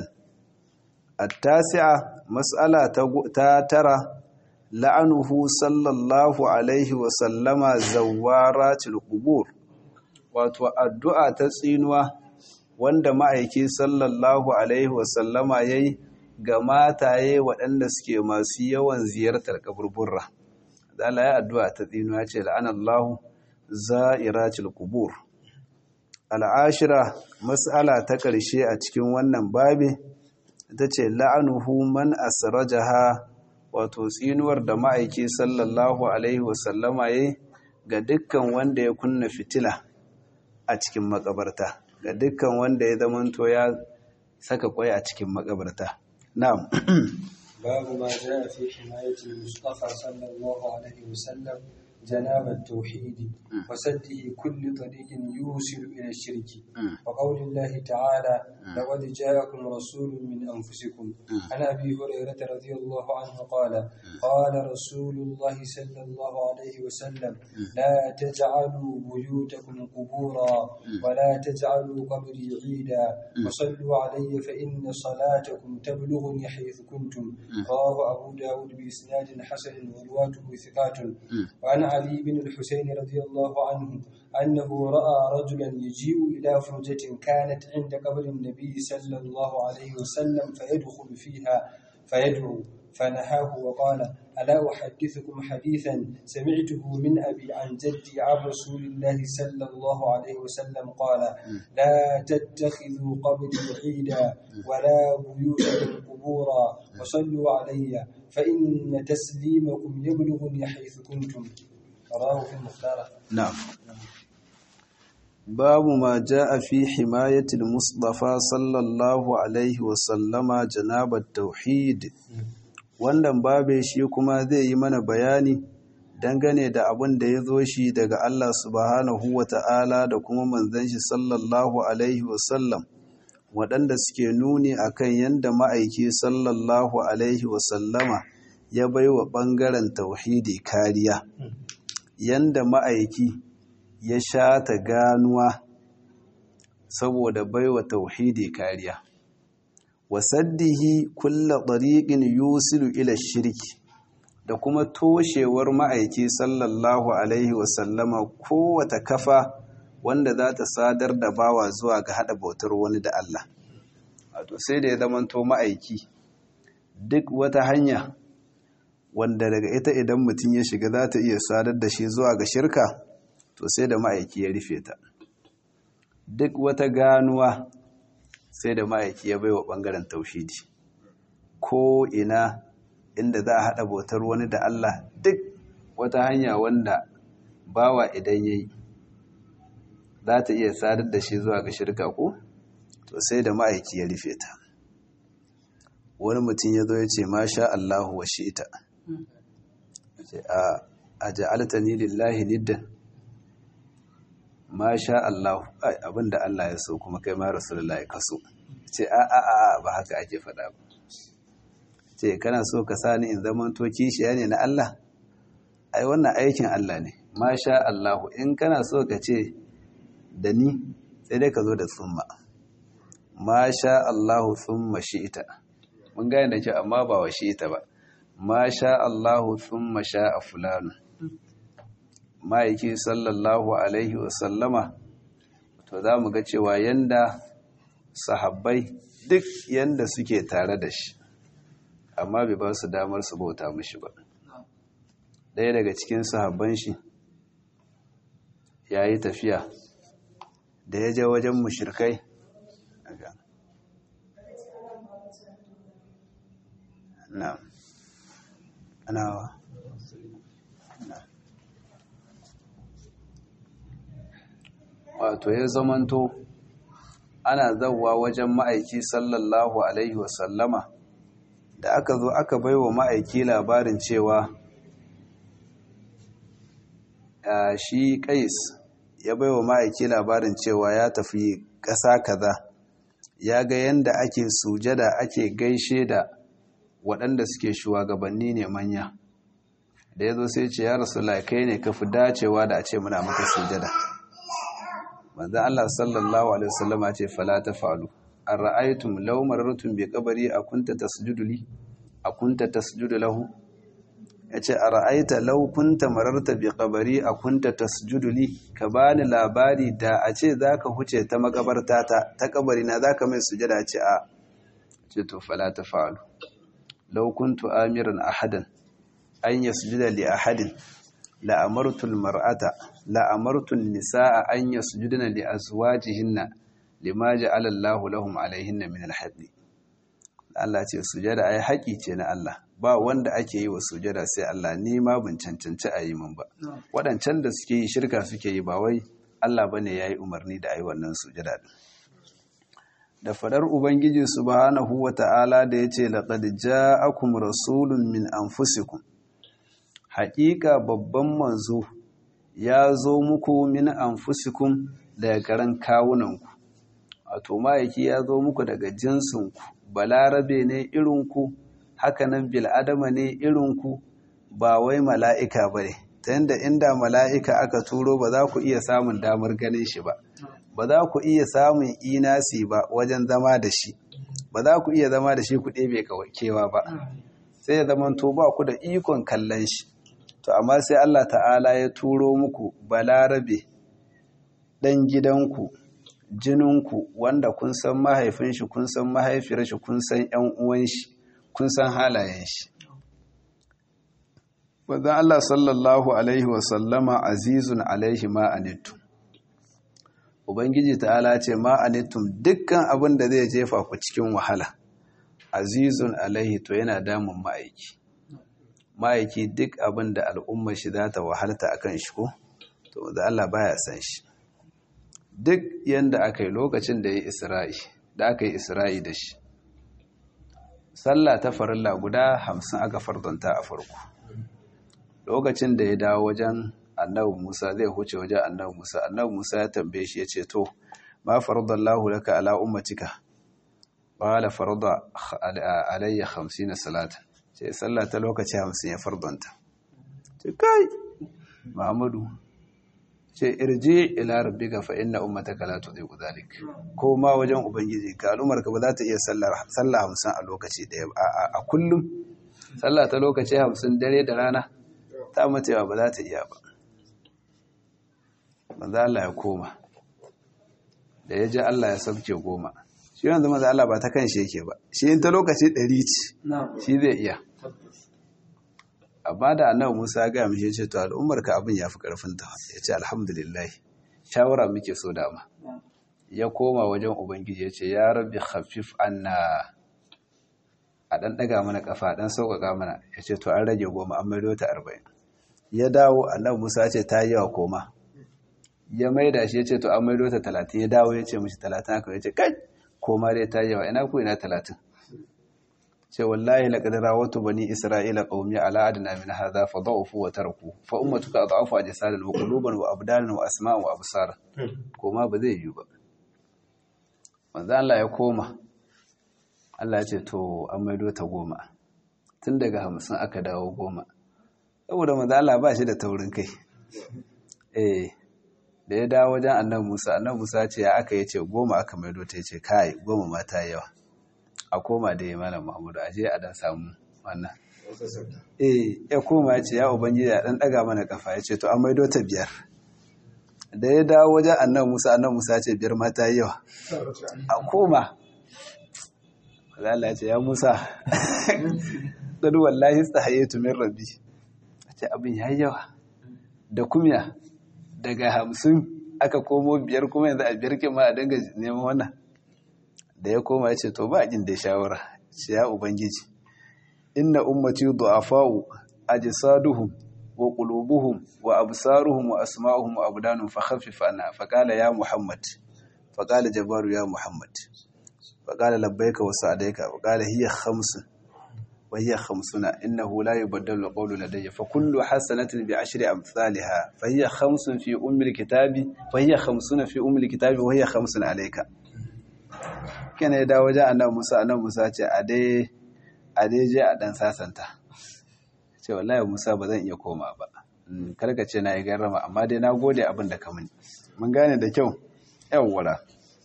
At-tasi'a mas'ala ta tara la'anuhu sallallahu alaihi wa sallama zawaratul qubur, wato addu'a ta tsinuwa wanda ma'aiki sallallahu alaihi wa sallama yayi ga mataye waɗanda suke masu yawan ziyartar kaburburra. Allah ya addu'a ta tsinuwa ce la'anallahu za'iratul qubur. Al'ashira mas'ala ta ƙarshe a cikin wannan babi ita ce la'anuhu man asrajaha, wato tsinuwar da ma'aiki sallallahu alaihi wasallama yayi ga dukkan wanda ya kunna fitila a cikin makabarta, ga dukkan wanda ya zamanto ya saka kwai a cikin makabarta. Na'am. babu ma jaa fi himayati Mustafa sallallahu alaihi wasallam جناب التوحيد وسده كل طريق يوصل إلى الشرك وقول الله تعالى لقد جاءكم رسول من أنفسكم. عن أبي هريرة رضي الله عنه قال قال رسول الله صلى الله عليه وسلم لا تجعلوا بيوتكم قبورا ولا تجعلوا قبري عيدا وصلوا علي فإن صلاتكم تبلغني حيث كنتم. رواه أبو داود بإسناد حسن ورواته ثقات. وعن علي بن الحسين رضي الله عنه أنه رأى رجلا يجيء إلى فرجة كانت عند قبر النبي صلى الله عليه وسلم فيدخل فيها فيدعو فنهاه وقال ألا أحدثكم حديثا سمعته من أبي عن جدي عن رسول الله صلى الله عليه وسلم قال لا تتخذوا قبري عيدا ولا بيوتكم قبورا وصلوا علي فإن تسليمكم يبلغني حيث كنتم. رواه في المختار. نعم. باب ما جاء في حماية المصطفى صلى الله عليه وسلم جناب التوحيد. wannan babe shi kuma zai yi mana bayani dangane da abin da ya zo shi daga Allah subhanahu wa ta'ala da kuma manzon shi sallallahu alaihi wasallam, waɗanda suke nuni akan yanda ma'aiki sallallahu alaihi wasallama ya baiwa ɓangaren tauhidi kariya, yanda ma'aiki ya shata ganuwa saboda baiwa tauhidi kariya. Wasaddihi kulla tariqin yusilu ila shirki, da kuma toshewar ma'aiki sallallahu alaihi wasallama kowata kafa wanda za ta sadar da bawa zuwa ga hada bautar wani da Allah. Wato sai da ya zamanto ma'aiki duk wata hanya wanda daga ita idan mutum ya shiga za ta iya sadar da shi zuwa ga shirka, to sai da ma'aiki ya rufe ta. Duk wata ganuwa sai da ma'aiki ya baiwa ɓangaren tauhidi. Ko ina inda za a haɗa bautar wani da Allah, duk wata hanya wanda bawa idan yayi za ta iya sadar da shi zuwa ga shirka ko, to sai da ma'aiki ya rufe ta. Wani mutum ya zo ya ce masha Allahu wa shi'ita, a ja'altani lillahi niddan, masha Allah, abinda Allah ya so kuma kai ma Rasulullahi ka so. Ce a ba haka ake faɗa ba. Ce kana so ka sani in zaman to kishiya ne na Allah? Ai wannan aikin Allah ne. Masha Allah, in kana so ka ce da ni sai dai ka zo da tsumma. Masha Allah thumma shi'ita. Mun gane da kyau amma ba wa shi'ita ba. Masha Allah thumma sha'a fulanu. Ma'aiki sallallahu alaihi wasallama, to za mu ga cewa yanda sahabbai duk yanda suke tare da shi, amma bai ba su damar su bauta mishi ba. Ɗaya daga cikin sahabban shi ya yi tafiya da ya je wajen mushrikai, wato ya zamanto ana zawwa wajen ma'aiki sallallahu alaihi wasallama, da aka zo aka baiwa ma'aiki labarin cewa shi Qais ya baiwa ma'aiki labarin cewa ya tafi ƙasa kaza, ya ga yanda ake sujada ake gaishe da waɗanda suke shugabanni ne manya, da yazo sai ya ce ya rasulullahi kai ne kafi dacewa da a ce muna maka sujada manzo Allah sallallahu alaihi wasallam ya ce fala tafalu ara'aytum law marartum bi qabri akunta tasjudu li akunta tasjudu lahu yace ara'aita law kunta mararta bi qabri akunta tasjudu li ka bani labari da a ce zaka huce ta makabarta ta kabari na zaka mai sujada ce a ce to fala tafalu law kuntu amiran ahadan an yasjuda li ahadin la amartu almar'ata la amartu an-nisaa an yasjudna li azwajihinna lima ja'ala Allahu lahum alaihinna min al-haqqi Allah ce sujada ai haƙi ce na Allah ba wanda ake yi wa sujada sai Allah ni ma bin cancanci a yi min ba waɗancan da suke yi shirka suke yi ba wai Allah bane yayi umarni da ai wannan sujada din da fadar ubangiji subhanahu wata'ala da yace laqad ja'akum rasulun min anfusikum haƙiƙa babban manzo ya zo muku min anfusikum daga garan kawunanku wato ma'aiki ya zo muku daga jinsinku balarabe ne irinku hakanan bil'adama ne irinku ba wai mala'ika ba ne ta yadda inda mala'ika aka turo ba za ku iya samun damar ganin shi ba ba za ku iya samun inasi ba wajen zama da shi ba za ku iya zama da shi ku ɗebe kewa ba sai ya zamanto ba ku da ikon kallon shi to amma sai Allah ta'ala ya turo muku balarabe ɗan gidanku jininku wanda kun san mahaifin shi kun san mahaifiyar shi kun san ƴan uwan shi kun san halayen shi wanda Allah sallallahu alaihi wa sallama azizun alaihi ma anittum ubangiji ta'ala ce ma anittum dukkan abin da zai jefa ku cikin wahala azizun alaihi to yana damun ma'aiki duk abin da al'ummar shi za ta wahalta akan shi ko to da Allah baya san shi duk yanda aka yi lokacin da aka yi isra'i da shi sallah ta farilla guda 50 aka fardanta a farko lokacin da ya dawo wajen annabi Musa zai huce wajen annabi Musa ya tambaye shi ya ce to ma faradallahu laka ala ummatika qala farada alayya 50 salatan ce sallah ta lokaci 50 ya fardanta ce kai Muhammadu ce irji ila rabbika fa inna ummataka la tudhiqu dhalik ko ma wajen ubangiji ka al'umarka ba za ta iya sallah 50 a lokaci daya a kullum sallah ta lokaci 50 dare da rana ta matewa ba za ta iya ba manzo Allah ya koma da ya ji Allah ya sabke 10 shi yanzu manzo Allah ba ta kan shi yake ba shi in ta lokaci 100 ce shi zai iya amma da annabi Musa ya ga mishi ce to al'ummarka abin yafi karfin ta yace alhamdulillah shawara muke so dama ya koma wajen ubangiji yace ya rabbi khaffif anna a dan daga mana kafa dan sauƙaƙa mana yace to an rage 10 an maido ta 40 ya dawo annabi Musa yace ta yi yawa koma ya maida shi yace to an maido ta 30 ya dawo yace mishi 30 haka yace kai koma dai ta yi yawa ina ku ina 30 ce wallahi laqad rawatu bani isra'ila qaumi ala adna min hadha fa da'ufu wa taraku fa ummatuka ad'afu ajsadan wa quluban wa abdalan wa asma'an wa absara koma ba zai yi ba manzo Allah ya koma Allah ya ce to an maido ta 10 tun daga 50 aka dawo 10 saboda manzo Allah ba shi da taurin kai da ya dawo wajen annabi Musa ce ya aka yace 10 aka maido ta yace kai 10 ma ta yawa a koma da ya malam Muhammadu aje a dan samu wannan ya koma ya ce ya ubangiji ya dan daga mana kafa ya ce to an maido ta 5 da ya dawo wajen annabi Musa ya ce 5 mata yawa a koma Allah ya ce ya Musa dan wallahi istahaytu min rabbi ce abin yayi yawa da kumya daga 50 aka komo 5 kuma yanzu a 5 kin ma a dinga neman wannan da ya koma ya ce to ba jin da shawara ce ya ubangiji inna ummati du'afa'u ajsaduhum wa qulubuhum wa absaruhum wa asma'uhum wa abdanuhum fa khaffif anna fa qala ya muhammad fa qala jabaru ya muhammad fa qala labbaika wa sa'daika wa qala hiya khamsun wa hiya khamsuna innahu la yubaddalu qawlu ladayya fa kullu hasanatin bi 10 amsalha fa hiya khamsun fi ummi alkitabi fa hiya khamsuna fi ummi alkitabi wa hiya khamsun alayka kene da wajen annabi Musa ce a dai je a dan sasanta ce wallahi Musa ba zan iya koma ba karka ce na yi garrama amma dai na gode abin da ka muni mun gane da kyau yawwara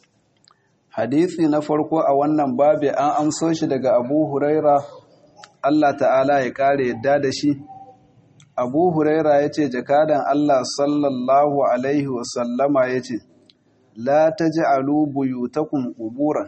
hadisi na farko a wannan babi an amso shi daga Abu Huraira Allah ta'ala ya kare yadda da shi Abu Huraira yace jakadan Allah sallallahu alaihi wasallama yace la taj'alu buyutakum quburan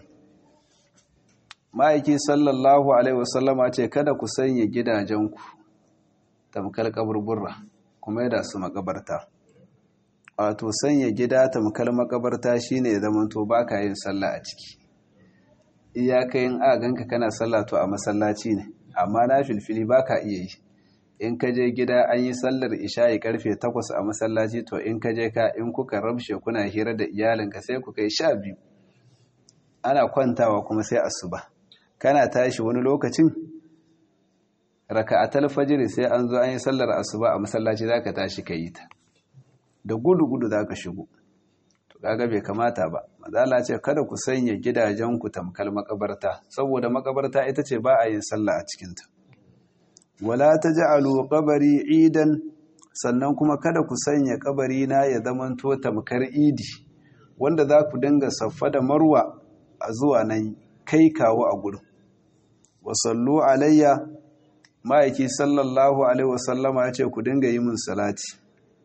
ma'aiki sallallahu alaihi wasallama ce kada ku sanya gidajenku tamkar kaburburra kuma yada su makabarta wato sanya gida tamkar makabarta shine ya zamanto baka yin sallah a ciki iyakayin ganka kana sallah to a masallaci ne amma na filfili baka iya yi in ka je gida an yi sallar isha'i karfe 8 a masallaci to in ka je ka in kuka rabshe kuna hira da iyalinka sai ku kai 12 ana kwantawa kuma sai asuba kana tashi wani lokacin raka'atul fajr sai an zo an yi sallar asuba a masallaci zaka tashi kai ta da gudu zaka shigo to kaga bai kamata ba mazala ce kada ku sanya gidajenku tamkal makabarta saboda makabarta ita ce ba a yin sallah a cikin ta wala taj'alu qabri idan sannan kuma kada ku sanya kabari na ya zamanto tamkar idi wanda za ku dinga saffa da marwa a zuwa nan kai kawo a gurin wasallu alayya ma'aiki sallallahu alaihi wasallama ya ce ku dinga yi min salati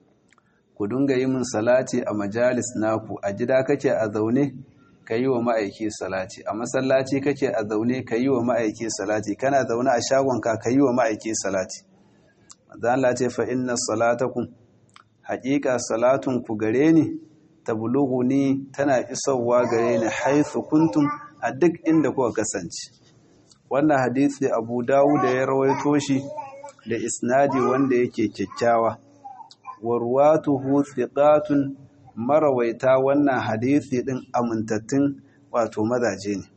ku dinga yi min salati a majalis naku a gida kake a zaune ka yi wa ma'aiki salati a masallaci kake a zaune ka yi wa ma'aiki salati kana zaune a shagonka ka yi wa ma'aiki salati manzo Allah ce fa inna salatakum haqiqa salatun ku gare ni tablughuni tana isowa gare ni haythu kuntum a duk inda kuka kasance wannan hadisi Abu Dawud ya rawaito shi da isnadi wanda yake kyakkyawa warwatuhu thiqatun marawaita wannan hadisi din amintattun wato mazaje ne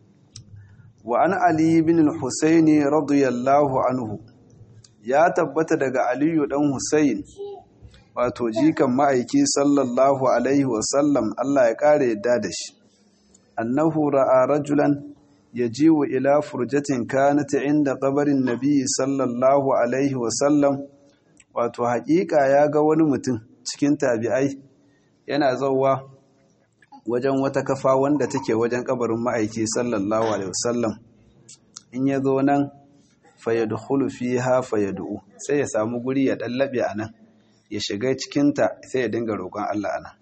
wa an Ali ibn al-Husayn radiyallahu anhu ya tabbata daga Aliyu dan Husayn wato jikan ma'aiki sallallahu alaihi wasallam Allah ya kare yadda da shi annahu ra'a rajulan yaji'u ila furjatin kanat inda qabarin nabiy sallallahu alaihi wasallam wato haƙiƙa ya ga wani mutum cikin tabi'ai yana zauwa wajen wata kafa wanda take wajen kabarin ma'aiki sallallahu alaihi wasallam in ya zo nan fayadkhulu fiha fayad'u sai ya samu guri ya dallabe anan ya shiga cikin ta sai ya dinga roƙon Allah anan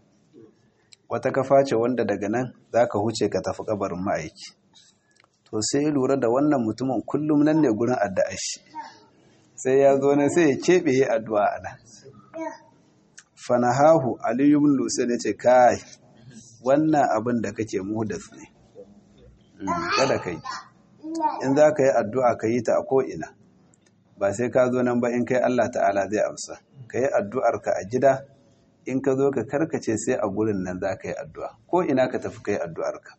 wata kafa ce wanda daga nan zaka huce ka tafi kabarin ma'aiki to sai ya lura da wannan mutumin kullum nan ne gurin addu'a shi sai ya zo ne sai ya kebe yi addu'a anan fanahahu Ali ibn Lusayn yace kai wannan abin da kake muhdath ne kada kai in za ka yi addu'a ka yi ta a ko'ina ba sai ka zo nan ba in kai Allah ta'ala zai amsa ka yi addu'arka a gida in ka zo ka karkace sai a gurin nan za ka yi addu'a ko'ina ka tafi ka yi addu'arka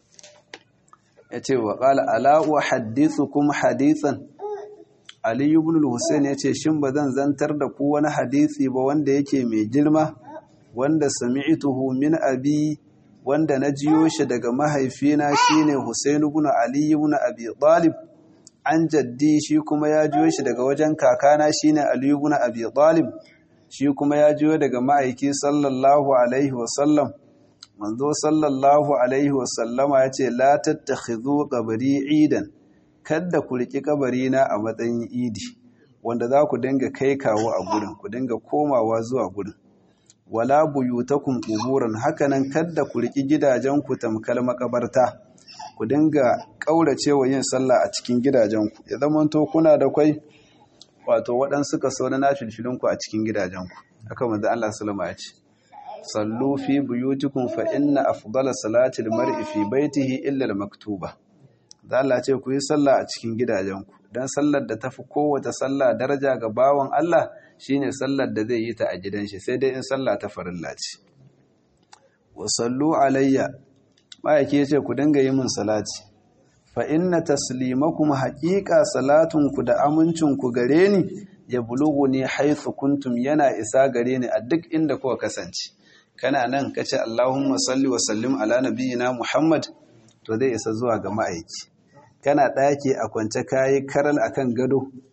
ya ce wa ƙala ala'uwa hadithu kuma hadithan Ali ibn Hussein ya ce shin ba zan zantar da ku wani hadisi ba wanda yake mai girma wanda sami'tuhu min abi wanda na jiyo shi daga mahaifina shine Hussein ibn Ali ibn Abi Talib an jaddi shi kuma ya jiyo shi daga wajen kakana shine Ali ibn Abi Talib shi kuma ya jiyo daga ma'aiki sallallahu alaihi wasallam manzo sallallahu alaihi wasallama yace la tattakhidhu qabri idan kada ku riki kabari na a matsayin idi wanda za ku dinga kai kawo a gurin ku dinga komawa zuwa gurin wala buyutakum quburan hakanan kada ku riki gidajenku tamkal makabarta ku dinga kauracewa yin sallah a cikin gidajenku ya zamanto kuna da kai wato waɗansu kaso na nafilfilinku a cikin gidajenku haka manzo Allah sallama ya ce sallu fi buyutikum fa inna afdala salati almar'i fi baitihi illa almaktuba da Allah ce ku yi sallah a cikin gidajenku dan sallar da tafi kowace sallah daraja ga bawan Allah shine sallar da zai yi ta a gidan shi sai dai in sallah ta farilla ce wa sallu alayya mayake yace ku dinga yi min salati fa inna taslimakum haqiqa salatunku da amincinku gare ni ya bulughuni haythu kuntum yana isa gare ni a duk inda kuka kasance kana nan kace Allahumma salli wa sallim ala nabiyyina Muhammad to zai isa zuwa ga ma'aiki kana daki a kwance kai karal akan gado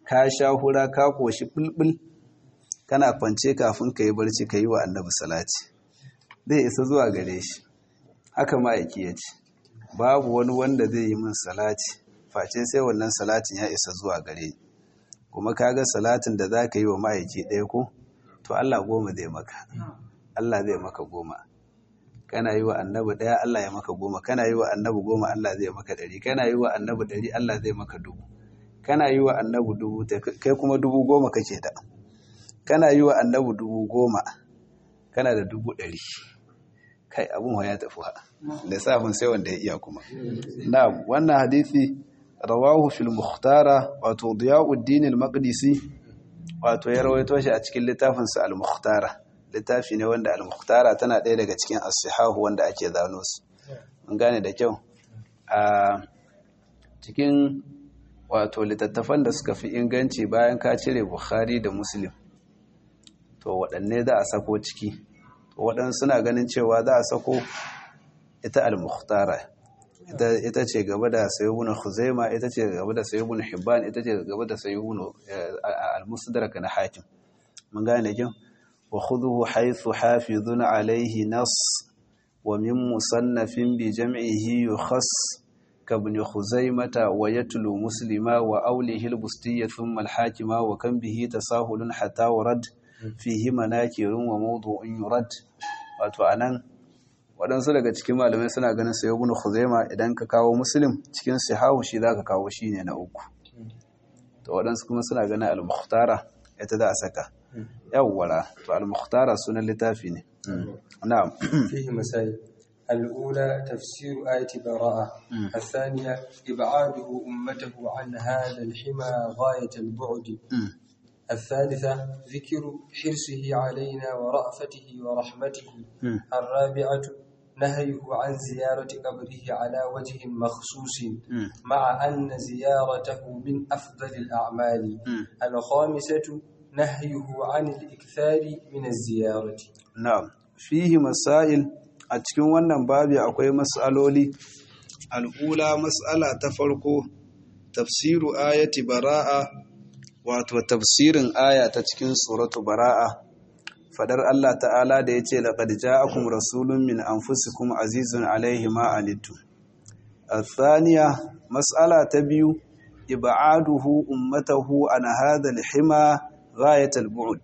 ka sha hura ka koshi bulbul kana kwance kafin ka yi barci ka yi wa annabi salati zai isa zuwa gare shi. Haka ma'aiki ya ce babu wani wanda zai yi min salati face sai wannan salatin ya isa zuwa gare ni. Kuma kaga salatin da za ka yi wa ma'aiki ɗaya ko to Allah 10 zai maka. Allah zai maka 10. Kana yi wa annabi ɗaya Allah ya maka 10, kana yi wa annabi 10 Allah zai maka 100, kana yi wa annabi 100 Allah zai maka 1000, kana yi wa annabi 1000 kai kuma 10,000 kake da. Kana yi wa annabi 10,000 kana da 100,000. Kai abun ya tafi ha. Lissafin sai wanda ya iya kuma. Na'am, wannan hadisi rawahu fil mukhtara wato Diyauddin al-Maqdisi wato ya rawaito shi a cikin littafin sa al-Mukhtara. Littafi ne wanda al-Mukhtara tana ɗaya daga cikin as-sihahu wanda ake zano su. Mun gane da kyau. A cikin wato littattafan da suka fi inganci bayan ka cire Bukhari da Muslim to waɗanne za a sako ciki. To waɗansu suna ganin cewa za a sako ita al-Mukhtara. Ita ce gaba da Sahih Ibn Khuzaimah, ita ce gaba da Sahih Ibn Hibban, ita ce gaba da Sahih Ibn al-Mustadrak na Hakim. Mun gane da kyau. Wa khudhuhu haythu hafizun alayhi nas wa min musannafin bi jam'ihi yukhas ka ibn Khuzaimah wa yatlu Muslima wa awlihi al-Bustiyya thumma al-Hakima wa kan bihi tasahulun hatta warad fihi manakirun wa mawdu'un yurad. Wato anan waɗansu daga cikin malamai suna ganin sai ibn Khuzaimah idan ka kawo Muslim cikin sahihu shi zaka kawo shine na 3. To waɗansu kuma suna ganin al-Mukhtara ita da a saka. Yawwala to al-Mukhtara sunan littafi ne. Na'am. Fihi masail. الأولى تفسير آية براءة. الثانية إبعاده أمته عن هذا الحمى غاية البعد. الثالثة ذكر حرصه علينا ورأفته ورحمته. الرابعة نهيه عن زيارة قبره على وجه مخصوص مع أن زيارته من أفضل الأعمال. الخامسة نهيه عن الإكثار من الزيارة. نعم فيه مسائل. A cikin wannan babi akwai mas'aloli. Al'ula mas'ala ta farko tafsiru ayati bara'a wato tafsirin aya ta cikin suratu bara'a. Fadar Allah ta'ala da yace laqad ja'akum rasulun min anfusikum azizun alayhi ma anittum. Athaniya mas'ala ta biyu ib'aduhu ummatahu an hadha al-hima ghayat al-bu'd.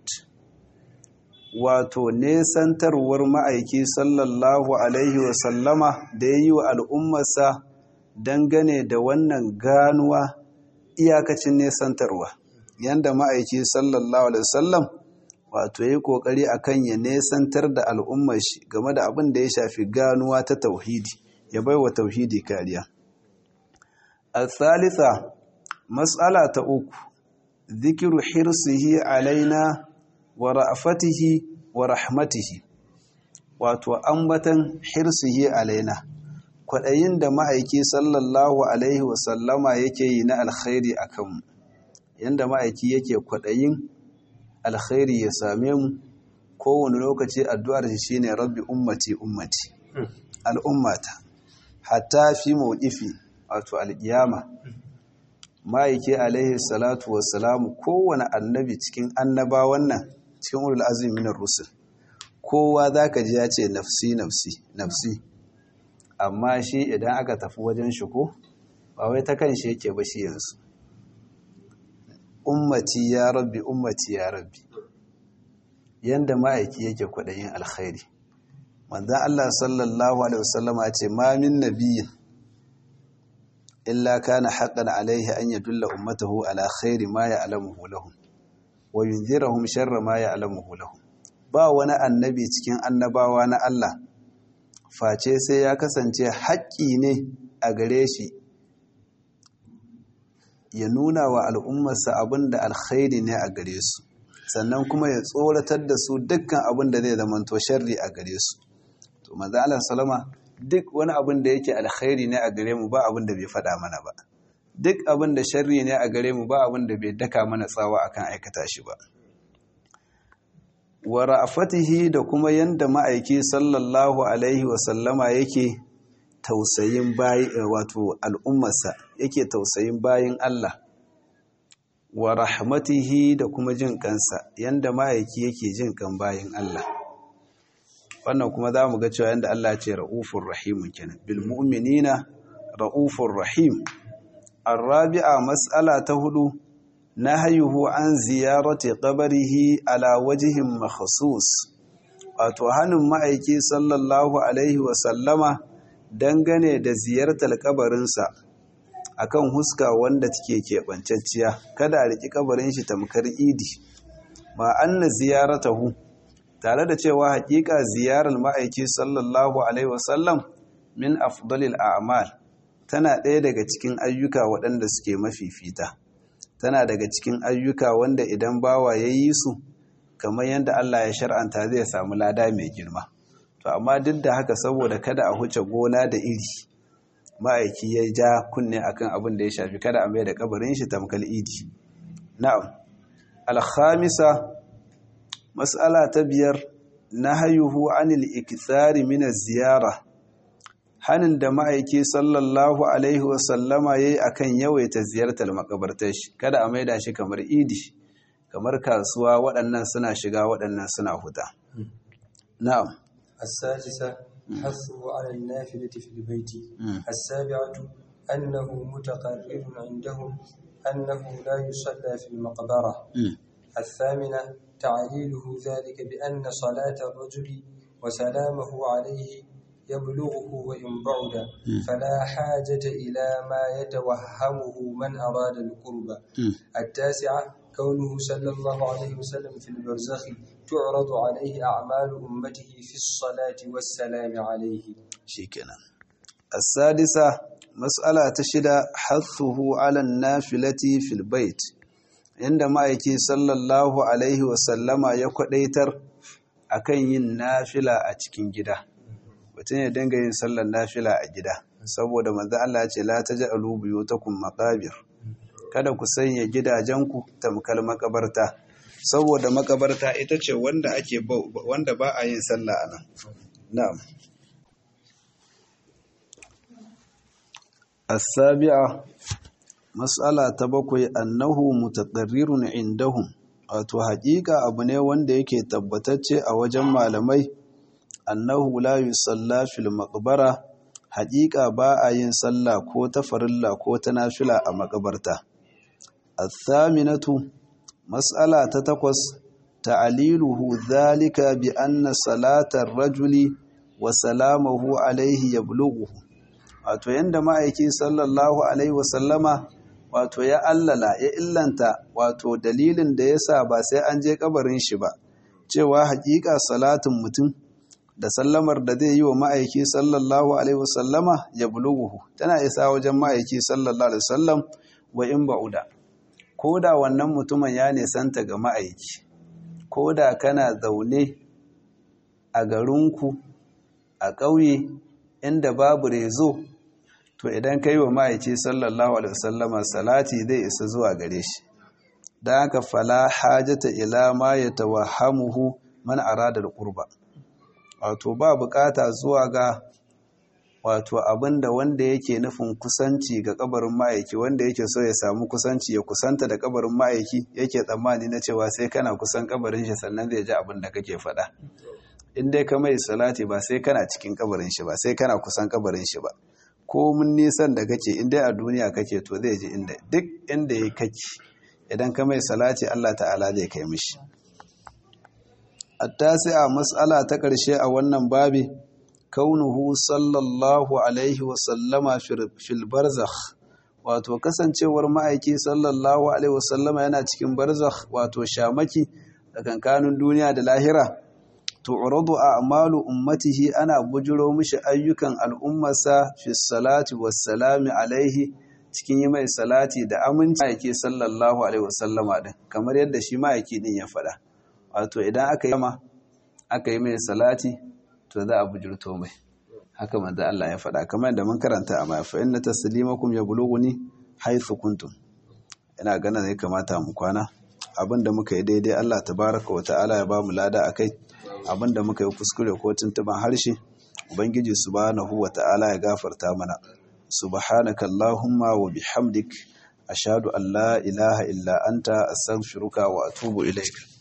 Wato nesantarwar ma'aiki sallallahu alaihi wasallama da ya yi wa al'ummarsa dangane da wannan ganuwa iyakacin nesantarwa. Yanda ma'aiki sallallahu alaihi wasallam wato ya yi ƙoƙari a kan ya nesantar da al'ummar shi game da abin da ya shafi ganuwa ta tauhidi, ya bai wa tauhidi kariya. Al-thalitha, mas'ala ta uku, zikiru hirsihi alaina wa ra'afatihi wa rahmatihi, wato ambatan hirsihi alaina, kwaɗayin da ma'aiki sallallahu alaihi wasallama yake yi na alkhairi a kanmu, yanda ma'aiki yake kwaɗayin alkhairi ya same mu kowane lokaci addu'ar shi shine rabbi ummati ummati, al'ummata, hatta fi mawqifi wato alƙiyama. Ma'aiki alaihi salatu wassalamu kowane annabi cikin annabawan nan cikin ulul azmi minar rusul kowa zaka ji ya ce nafsi nafsi nafsi, amma shi idan aka tafi wajen shi ko ba wai ta kan shi yake ba shi yanzu ummati ya rabbi ummati ya rabbi, yanda ma'aiki yake kwadayin alkhairi. Manzon Allah sallallahu alaihi wasallama ya ce ma min nabiyyin illa kana haqqan alaihi an yadulla ummatahu ala khairi ma ya'lamuhu lahum wa yunzirahum sharra ma ya'lamuhu lahum. Ba wani annabi cikin annabawa na Allah face sai ya kasance haƙƙi ne a gare shi ya nuna wa al'ummarsa abinda alkhairi ne a gare su, sannan kuma ya tsoratar da su dukkan abin da zai zamanto sharri a gare su. To manzo Allah sallama duk wani abin da yake alkhairi ne a gare mu ba abin da bai faɗa mana ba, duk abin da sharri ne a gare mu ba abin da bai daka mana tsawa akan aikata shi ba. Wa ra'afatihi da kuma yanda ma'aiki sallallahu alaihi wa sallama yake tausayin bayi wato al'ummarsa, yake tausayin bayin Allah. wa rahmatihi da kuma jin kansa yanda ma'aiki yake jin kan bayin Allah. Wannan kuma za mu ga cewa yanda Allah ce ra'ufur rahimun kenan bil mu'minina ra'ufur rahim. Arabi'a mas'ala ta 4 nahyuhu an ziyarati qabrihi ala wajhin makhsus. Wato hannun ma'aiki sallallahu alaihi wa sallama dangane da ziyartar kabarinsa akan huska wanda take keɓancacciya, kada a riki kabarin shi tamkar idi. Ma anna ziyaratahu, tare da cewa hakika ziyarar ma'aiki sallallahu alaihi wasallam min afdalil a'mal, tana ɗaya daga cikin ayyuka waɗanda suke mafifita, tana daga cikin ayyuka wanda idan bawa ya yi su kamar yadda Allah ya shar'anta zai samu lada mai girma. To amma duk da haka, saboda kada a huce gona da iri, ma'aiki ya ja kunne akan abin da ya shafi kada a mai da kabarin shi tamkal idi. Na'am. Al-khamisa, mas'ala ta 5, nahyuhu anil ikthari min az-ziyara. Hanin da ma'aiki sallallahu alaihi wa sallama yayi akan yawaita ziyartar makabartar shi, kada a maida shi kamar idi, kamar kasuwa, waɗannan suna shiga waɗannan suna huta. Na'am. السادسة حثه على النافلة في البيت. السابعة أنه متقرر عندهم أنه لا يصلى في المقبرة. الثامنة تعليله ذلك بأن صلاة الرجل وسلامه عليه يبلغه وإن بعد، فلا حاجة إلى ما يتوهمه من أراد القرب. التاسعة كونه صلى الله عليه وسلم في البرزخ تعرض عليه أعمال أمته في الصلاة والسلام عليه. شكرا. السادسة مسألة تشد حثه على النافلة في البيت. عندما يكي صلى الله عليه وسلم يقديتر akan yin nafila a cikin gida. Mutum ya dinga yin sallar nafila a gida, saboda manzo Allah ya ce la taj'alu buyutakum maqabir. Kada ku sanya gidajenku tamkar makabarta, saboda makabarta ita ce wanda ba a yin sallah anan. Na'am. As-sabi'a, mas'ala ta 7, annahu mutaqarrirun indahum. Wato haƙiƙa abu ne wanda yake tabbatacce a wajen malamai, annahu la yusalla fil maqbara, haƙiƙa ba a yin sallah ko ta farilla ko ta nafila a makabarta. Athaminatu, mas'ala ta 8, ta'aliluhu dhalika bi anna salatar rajuli wa salamahu alaihi yablughu. Wato yanda ma'aiki sallallahu alaihi wasallama wato ya illanta wato dalilin da yasa ba sai an je kabarin shi ba, cewa haƙiƙa salatin mutum da sallamar da zai yi wa ma'aiki sallallahu alaihi wasallama yablughu, tana isa wajen ma'aiki sallallahu alaihi wasallam wa in ba'uda. Ko da wannan mutumin ya nisanta ga ma'aiki, ko da kana zaune a garinku a ƙauye inda babu rezo, to idan ka yi wa ma'aiki sallallahu alaihi wasallama salati zai isa zuwa gare shi. Don haka fala hajata ila ma ya tawahamuhu man arada al-qurba. Wato ba bukata zuwa ga wato abinda wanda yake nufin kusanci ga kabarin ma'aiki, wanda yake so ya samu kusanci ya kusanta da kabarin ma'aiki, yake tsammani na cewa sai kana kusan kabarin shi sannan zai ji abin da kake faɗa. In dai ka mai salati ba sai kana cikin kabarin shi ba, sai kana kusan kabarin shi ba. Ko mun nisan da kake, in dai a duniya kake, to zai ji duk inda ya kake, idan ka mai salati Allah ta'ala zai kai mishi. At-tasi'a, mas'ala ta ƙarshe a wannan babi, kaunuhu sallallahu alaihi wasallama fil barzakh. Wato kasancewar ma'aiki sallallahu alaihi wasallama yana cikin barzakh, wato shamaki tsakankanin duniya da lahira. Tu'radu a'malu ummatihi, ana bujuro mishi ayyukan al'ummarsa fi salati wassalami alaihi, cikin yi mai salati da aminci ma'aiki sallallahu alaihi wasallama din, kamar yadda shi ma'aiki din ya faɗa. Wato idan aka yi mai salati, to za a bujurto mai. Haka manzo Allah ya faɗa, kamar da mun karanta a baya, fa inna taslimakum yablughuni haythu kuntum. Ina ganin zai kamata mu kwana. Abinda muka yi daidai Allah tabaraka wa ta'ala ya ba mu lada akai. Abinda muka yi kuskure ko tuntuban harshe, Ubangiji subhanahu wa ta'ala ya gafarta mana. Subhanakallahumma wa bihamdik, ashhadu an la ilaha illa anta astaghfiruka wa atubu ilaik.